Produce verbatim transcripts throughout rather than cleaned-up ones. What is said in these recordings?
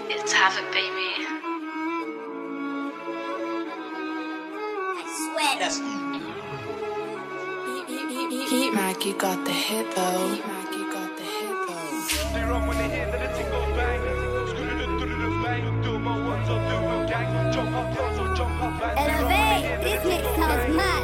It's Havoc, baby. I swear. That's Heat Mac, you got the hit though. Heat Mac, you got the hit though. They run when they hear that the ting goes bang. Scoo-doo-doo-doo-doo bang. Do my ones or do a gang. Jump up, dance or jump up, bang. Elevate, this mix sounds mad.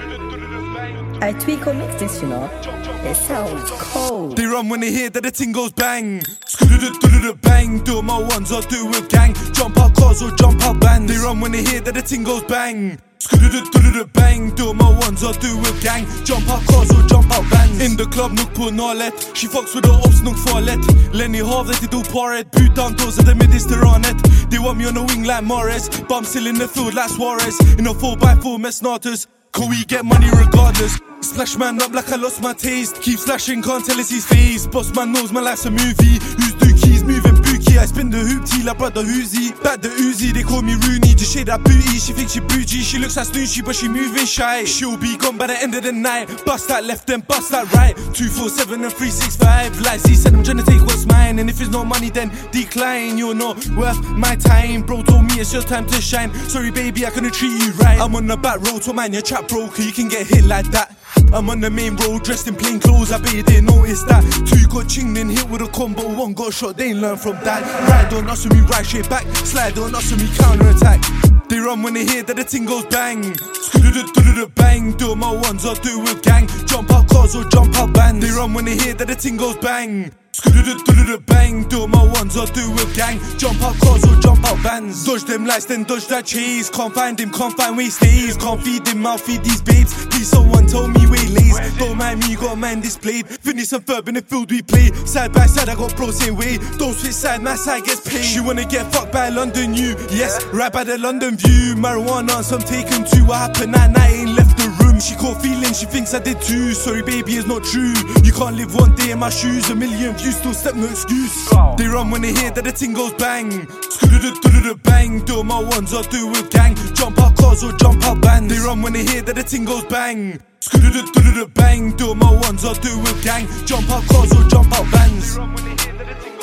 I tweak on mix this, you know. It sounds cold. They run when they hear that the ting goes bang. Scoo-doo-doo-doo-doo bang. Do my ones or do a gang. Jump up cars or jump up bands. They run when they hear that the ting goes bang. Scoo-doo-doo-doo-doo bang. Do my ones or do a gang. Jump up cars or jump up bands. In the club, nuk på nalet. She fucks with the ops, nuk farlet. Lenny havet i do paret. Putan dåser det med disteranet. They want me on the wing like Morris, but I'm still in the field like Suarez. In a four by four med Snatus. Can we get money regardless? Splash man up like I lost my taste. Keep slashing, can't tell it's his face. Boss man knows my life's a movie. Who's dookies, moving bookie. I spin the hoopty like brother Uzi. Back the Uzi, they call me Rooney. Just shade that booty, she thinks she bougie. She looks like Snoochie, but she moving shy. She'll be gone by the end of the night. Bust that left, then bust that right. Two, four, seven and three, six, five. Like Z said, I'm trying to take what's mine. And if it's no money, then decline. You're not worth my time. Bro told me it's your time to shine. Sorry baby, I couldn't treat you right. I'm on the back road to mind your trap broker. You can get hit like that. I'm on the main road dressed in plain clothes, I bet you didn't notice that. Two got chinged and hit with a combo, one got shot, they ain't learn from that. Ride on us and we ride straight back, slide on us and we counter attack. They run when they hear that the ting goes bang. Scoo-doo-doo-doo-doo bang. Do my ones or do a gang. Jump out cars or jump out bands. They run when they hear that the ting goes bang. Scoo-doo-doo-doo-doo bang. Do my ones or do a gang. Jump out cars or jump out bands. Dodge them lights then dodge that chase. Can't find him, can't find where he stays. Can't feed him, I'll feed these babes. Please someone tell me where he lays. Don't mind me, got man displayed. Finish some verb in the field we play. Side by side I got bros same way. Don't switch side, my side gets paid. She wanna get fucked by London U. Yes, right by the London view. Marijuana, some taken too. What happened that night, ain't left the room. She caught feelings, she thinks I did too. Sorry baby, it's not true. You can't live one day in my shoes. A million views, still step, no excuse. They run when they hear that the ting goes bang. Scoo-doo-doo-doo-doo bang. Do my ones or do a gang. Jump out cars or jump out bands. They run when they hear that the ting goes bang. Scoo-doo-doo-doo-doo bang. Do my ones or do a gang. Jump out cars or jump out bands. They run when they hear that the ting